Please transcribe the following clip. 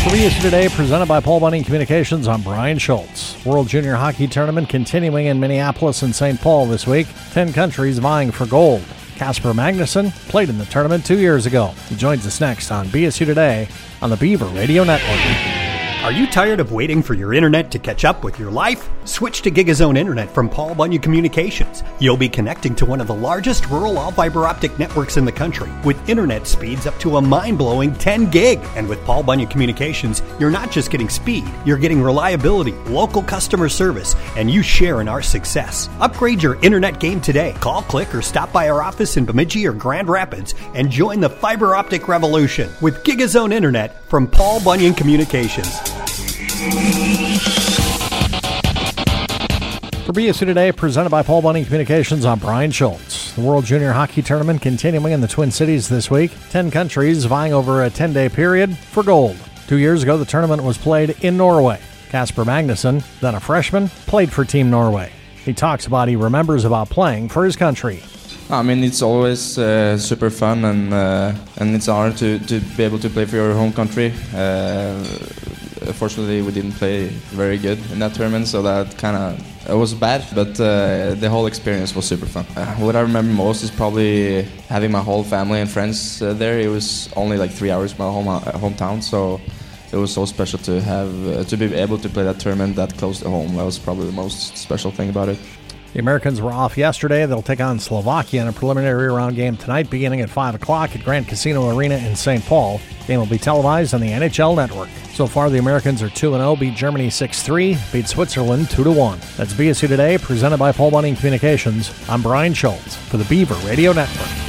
BSU Today, presented by Paul Bunyan Communications. I'm Brian Schultz. World Junior Hockey Tournament continuing in Minneapolis and St. Paul this week. 10 countries vying for gold. Casper Magnusson played in the tournament 2 years ago. He joins us next on BSU Today on the Beaver Radio Network. Are you tired of waiting for your internet to catch up with your life? Switch to GigaZone Internet from Paul Bunyan Communications. You'll be connecting to one of the largest rural all-fiber optic networks in the country with internet speeds up to a mind-blowing 10 gig. And with Paul Bunyan Communications, you're not just getting speed, you're getting reliability, local customer service, and you share in our success. Upgrade your internet game today. Call, click, or stop by our office in Bemidji or Grand Rapids and join the fiber optic revolution with GigaZone Internet from Paul Bunyan Communications. For BSU Today, presented by Paul Bunyan Communications, I'm Brian Schultz. The World Junior Hockey Tournament continuing in the Twin Cities this week. 10 countries vying over a 10-day period for gold. 2 years ago, the tournament was played in Norway. Casper Magnusson, then a freshman, played for Team Norway. He talks about what he remembers about playing for his country. I mean, it's always super fun and it's an honor to be able to play for your home country. Fortunately, we didn't play very good in that tournament, so that kind of was bad. But the whole experience was super fun. What I remember most is probably having my whole family and friends there. It was only like 3 hours from my hometown, so it was so special to have to be able to play that tournament that close to home. That was probably the most special thing about it. The Americans were off yesterday. They'll take on Slovakia in a preliminary round game tonight, beginning at 5 o'clock at Grand Casino Arena in St. Paul. The game will be televised on the NHL Network. So far, the Americans are 2-0, beat Germany 6-3, beat Switzerland 2-1. That's BSU Today, presented by Paul Bunyan Communications. I'm Brian Schultz for the Beaver Radio Network.